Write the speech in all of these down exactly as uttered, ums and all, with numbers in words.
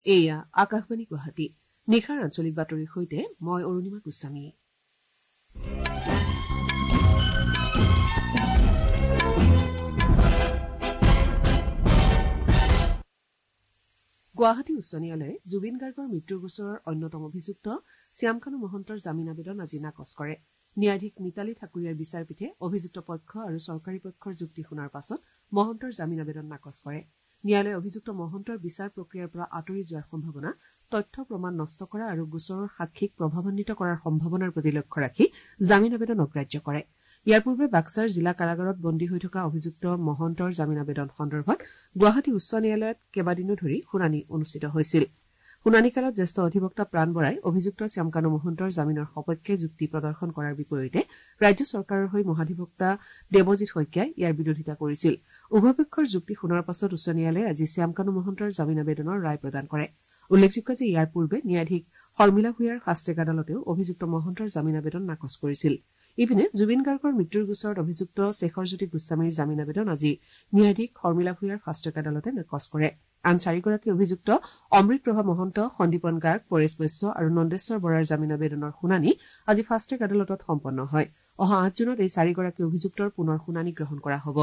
এয়া আকাশবাণী গুৱাহাটী নিশাৰ আঞ্চলিক বাতৰিৰ সৈতে মই অৰুণিমা গোস্বামী। গুৱাহাটী উচ্চ ন্যায়ালয়ে জুবিন গাৰ্গৰ মৃত্যুৰ গোচৰৰ অন্যতম অভিযুক্ত শ্যামকানু মহন্তৰ জামিন আবেদন আজি নাকচ কৰে। ন্যায়াধীশ মিতালী ঠাকুৰীয়াৰ বিচাৰপীঠে অভিযুক্ত পক্ষ আৰু চৰকাৰী পক্ষৰ যুক্তি শুনাৰ পাছত মহন্তৰ জামিন আবেদন নাকচ কৰে। ন্যায়ালয়ে অভিযুক্ত মহন্তৰ বিচাৰ প্ৰক্ৰিয়াৰ পৰা আঁতৰি যোৱাৰ সম্ভাৱনা, তথ্য প্ৰমাণ নষ্ট কৰা আৰু গোচৰৰ সাক্ষীক প্ৰভাৱান্বিত কৰাৰ সম্ভাৱনাৰ প্ৰতি লক্ষ্য ৰাখি জামিন আবেদন অগ্ৰাহ্য কৰে। ইয়াৰ পূৰ্বে বাক্সাৰ জিলা কাৰাগাৰত বন্দী হৈ থকা অভিযুক্ত মহন্তৰ জামিন আবেদন সন্দৰ্ভত গুৱাহাটী উচ্চ ন্যায়ালয়ত কেইবাদিনো ধৰি শুনানি অনুষ্ঠিত হৈছিল। শুনানিকালত জ্যেষ্ঠ অধিবক্তা প্ৰাণ বৰাই অভিযুক্ত শ্যামকানু মহন্তৰ জামিনৰ সপক্ষে যুক্তি প্ৰদৰ্শন কৰাৰ বিপৰীতে ৰাজ্য চৰকাৰৰ হৈ মহাধিবক্তা দেৱজিৎ শইকীয়াই ইয়াৰ বিৰোধিতা কৰিছিল। উভয় পক্ষৰ যুক্তি শুনাৰ পাছত উচ্চ ন্যায়ালয়ে আজি শ্যামকানু মহন্তৰ জামিন আবেদনৰ ৰায় প্ৰদান কৰে। উল্লেখযোগ্য যে ইয়াৰ পূৰ্বে ন্যায়াধীশ শৰ্মিলা ভূঞাৰ শাস্ত্ৰীক আদালতেও অভিযুক্ত মহন্তৰ জামিন আবেদন নাকচ কৰিছিল। ইপিনে জুবিন গাৰ্গৰ মৃত্যুৰ গোচৰত অভিযুক্ত শেখৰজ্যোতি গোস্বামীৰ জামিন আবেদন আজি ন্যায়াধীশ শৰ্মিলা ভূঞাৰ শাস্ত্ৰীক আদালতে নাকচ কৰে। আন চাৰিগৰাকী অভিযুক্ত অমৃত প্ৰভা মহন্ত, সন্দীপন গাৰ্গ, পৰেশ বৈশ্য আৰু নন্দেশ্বৰ বৰাৰ জামিন আবেদনৰ শুনানি আজি ফাষ্টট্ৰেক আদালতত সম্পন্ন হয়। অহা আঠ জুনত এই চাৰিগৰাকী অভিযুক্তৰ পুনৰ শুনানি গ্ৰহণ কৰা হ'ব।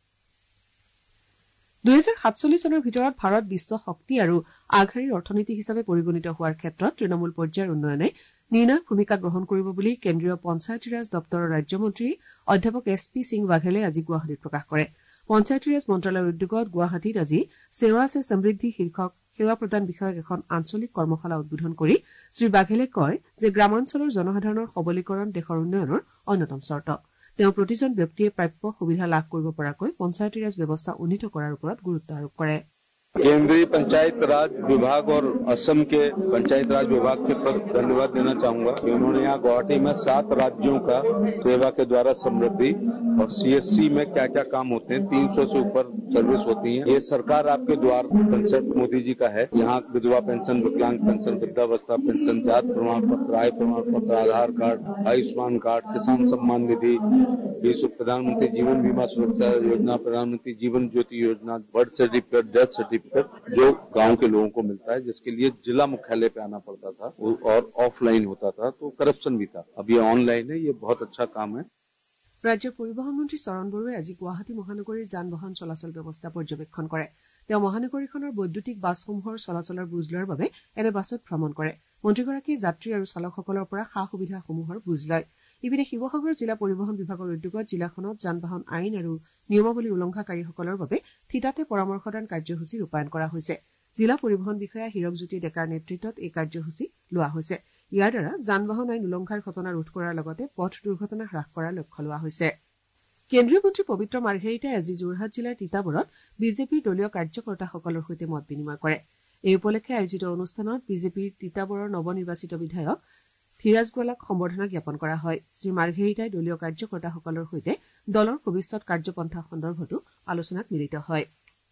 দুহেজাৰ সাতচল্লিশ চনৰ ভিতৰত ভাৰত বিশ্ব শক্তি আৰু আগশাৰীৰ অৰ্থনীতি হিচাপে পৰিগণিত হোৱাৰ ক্ষেত্ৰত তৃণমূল পৰ্যায়ৰ উন্নয়নে নিৰ্ণায়ক ভূমিকা গ্ৰহণ কৰিব বুলি কেন্দ্ৰীয় পঞ্চায়তী ৰাজ দপ্তৰৰ ৰাজ্যমন্ত্ৰী অধ্যাপক এছ পি সিং বাঘেলে আজি গুৱাহাটীত প্ৰকাশ কৰে। পঞ্চায়তী ৰাজ মন্ত্ৰালয়ৰ উদ্যোগত গুৱাহাটীত আজি সেৱা সে সমৃদ্ধি শীৰ্ষক সেৱা প্ৰদান বিষয়ক এখন আঞ্চলিক কৰ্মশালা উদ্বোধন কৰি শ্ৰীবাঘেলে কয় যে গ্ৰামাঞ্চলৰ জনসাধাৰণৰ সবলীকৰণ দেশৰ উন্নয়নৰ অন্যতম চৰ্ত। তেওঁ প্ৰতিজন ব্যক্তিয়ে প্ৰাপ্য সুবিধা লাভ কৰিব পৰাকৈ পঞ্চায়তী ৰাজ ব্যৱস্থা উন্নীত কৰাৰ ওপৰত গুৰুত্ব আৰোপ কৰে। केंद्रीय पंचायत राज विभाग और असम के पंचायत राज विभाग के पर धन्यवाद देना चाहूंगा कि उन्होंने यहाँ गुवाहाटी में सात राज्यों का सेवा के द्वारा समृद्धि और सीएससी में क्या क्या काम होते हैं, तीन सौ से ऊपर सर्विस होती है। ये सरकार आपके द्वार कंसेप्ट मोदी जी का है। यहाँ विधवा पेंशन, विकलांग पेंशन, वृद्धावस्था पेंशन, जात प्रमाण पत्र, आय प्रमाण पत्र, आधार कार्ड, आयुष्मान कार्ड, किसान सम्मान निधि, प्रधानमंत्री जीवन बीमा सुरक्षा योजना, प्रधानमंत्री जीवन ज्योति योजना, बर्थ सर्टिफिकेट, डेथ सर्टिफिकेट जो गांव के लोगों को मिलता है, जिसके लिए जिला मुख्यालय पे आना पड़ता था और ऑफलाइन होता था, तो करप्शन भी था। अब ये ऑनलाइन है, ये बहुत अच्छा काम है। ৰাজ্যৰ পৰিবহণ মন্ত্ৰী চৰণ বড়োৱে আজি গুৱাহাটী মহানগৰীৰ যান বাহন চলাচল ব্যৱস্থা পৰ্যবেক্ষণ কৰে। তেওঁ মহানগৰীখনৰ বৈদ্যুতিক বাছসমূহৰ চলাচলৰ বুজ লোৱাৰ বাবে এনে বাছত ভ্ৰমণ কৰে। মন্ত্ৰীগৰাকীয়ে যাত্ৰী আৰু চালকসকলৰ পৰা সা সুবিধাসমূহৰ বুজ লয়। ইপিনে শিৱসাগৰ জিলা পৰিবহণ বিভাগৰ উদ্যোগত জিলাখনত যান বাহন আইন আৰু নিয়মাৱলী উলংঘাকাৰীসকলৰ বাবে থিতাতে পৰামৰ্শদান কাৰ্যসূচী ৰূপায়ণ কৰা হৈছে। জিলা পৰিবহণ বিষয়া হীৰকজ্যোতি ডেকাৰ নেতৃত্বত এই কাৰ্যসূচী লোৱা হৈছে। ইয়াৰ দ্বাৰা যান বাহন আইন উলংঘাৰ ঘটনা ৰোধ কৰাৰ লগতে পথ দুৰ্ঘটনা হ্ৰাস কৰাৰ লক্ষ্য লোৱা হৈছে। কেন্দ্ৰীয় মন্ত্ৰী পবিত্ৰ মাৰ্ঘেৰিটাই আজি যোৰহাট জিলাৰ তিতাবৰত বিজেপিৰ দলীয় কাৰ্যকৰ্তাসকলৰ সৈতে মত বিনিময় কৰে। এই উপলক্ষে আয়োজিত অনুষ্ঠানত বিজেপিৰ তিতাবৰৰ নৱনিৰ্বাচিত বিধায়ক ধীৰাজ গোৱালাক সম্বৰ্ধনা জ্ঞাপন কৰা হয়। শ্ৰী মাৰ্ঘেৰিটাই দলীয় কাৰ্যকৰ্তাসকলৰ সৈতে দলৰ ভৱিষ্যৎ কাৰ্যপন্থা সন্দৰ্ভতো আলোচনাত মিলিত হয়।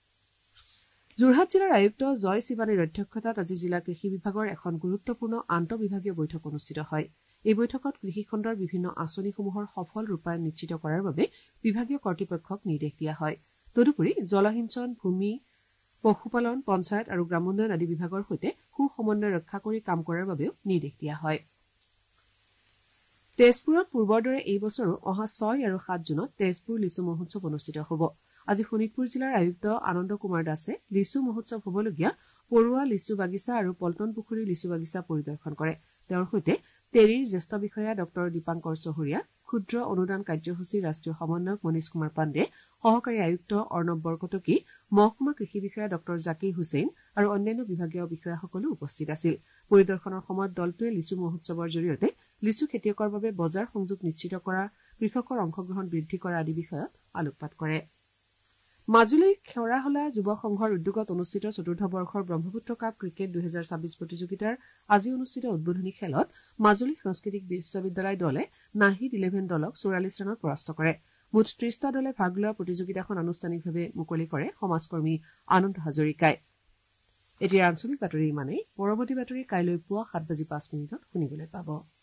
যোৰহাট জিলাৰ আয়ুক্ত জয় শিৱানীৰ অধ্যক্ষতাত আজি জিলা কৃষি বিভাগৰ এখন গুৰুত্বপূৰ্ণ আন্তঃবিভাগীয় বৈঠক অনুষ্ঠিত হয়। এই বৈঠকত কৃষি খণ্ডৰ বিভিন্ন আঁচনিসমূহৰ সফল ৰূপায়ণ নিশ্চিত কৰাৰ বাবে বিভাগীয় কৰ্তৃপক্ষক নিৰ্দেশ দিয়া হয়। তদুপৰি জলসিঞ্চন, ভূমি, পশুপালন, পঞ্চায়ত আৰু গ্ৰামোন্নয়ন আদি বিভাগৰ সৈতে সু সমন্বয় ৰক্ষা কৰি কাম কৰাৰ বাবেও নিৰ্দেশ দিয়া হয়। তেজপুৰত পূৰ্বৰ দৰে এই বছৰো অহা ছয় আৰু সাত জুনত তেজপুৰ লিচু মহোৎসৱ অনুষ্ঠিত হ'ব। আজি শোণিতপুৰ জিলাৰ আয়ুক্ত আনন্দ কুমাৰ দাসে লিচু মহোৎসৱ হ'বলগীয়া পৰুৱা লিচু বাগিচা আৰু পল্টন পুখুৰী লিচু বাগিচা পৰিদৰ্শন কৰে। তেওঁৰ সৈতে টেৰীৰ জ্যেষ্ঠ বিষয়া ডক্টৰ দীপাংকৰ চহৰীয়া, ক্ষুদ্ৰ অনুদান কাৰ্যসূচীৰ ৰাষ্ট্ৰীয় সমন্বয়ক মনীষ কুমাৰ পাণ্ডে, সহকাৰী আয়ুক্ত অৰ্ণৱ বৰকটকী, মহকুমা কৃষি বিষয়া ডক্টৰ জাকিৰ হুছেইন আৰু অন্যান্য বিভাগীয় বিষয়াসকলো উপস্থিত আছিল। পৰিদৰ্শনৰ সময়ত দলটোৱে লিচু মহোৎসৱৰ জৰিয়তে লিচু খেতিয়কৰ বাবে বজাৰ সংযোগ নিশ্চিত কৰা, কৃষকৰ অংশগ্ৰহণ বৃদ্ধি কৰা আদি বিষয়ত আলোকপাত কৰে। মাজুলীৰ খেৰাহলা যুৱ সংঘৰ উদ্যোগত অনুষ্ঠিত চতুৰ্থ বৰ্ষৰ ব্ৰহ্মপুত্ৰ কাপ ক্ৰিকেট দুহেজাৰ ছাব্বিছ প্ৰতিযোগিতাৰ আজি অনুষ্ঠিত উদ্বোধনী খেলত মাজুলী সাংস্কৃতিক বিশ্ববিদ্যালয় দলে নাহিদ ইলেভেন দলক চৌৰাল্লিছ ৰানত পৰাস্ত কৰে। মুঠ ত্ৰিশটা দলে ভাগ লোৱা প্ৰতিযোগিতাখন আনুষ্ঠানিকভাৱে মুকলি কৰে সমাজকৰ্মী আনন্দ হাজৰিকাই। এতিয়া আঞ্চলিক বাতৰি ইমানেই। পৰৱৰ্তী বাতৰি কাইলৈ পুৱা সাত বাজি পাঁচ মিনিটত শুনিবলৈ পাব।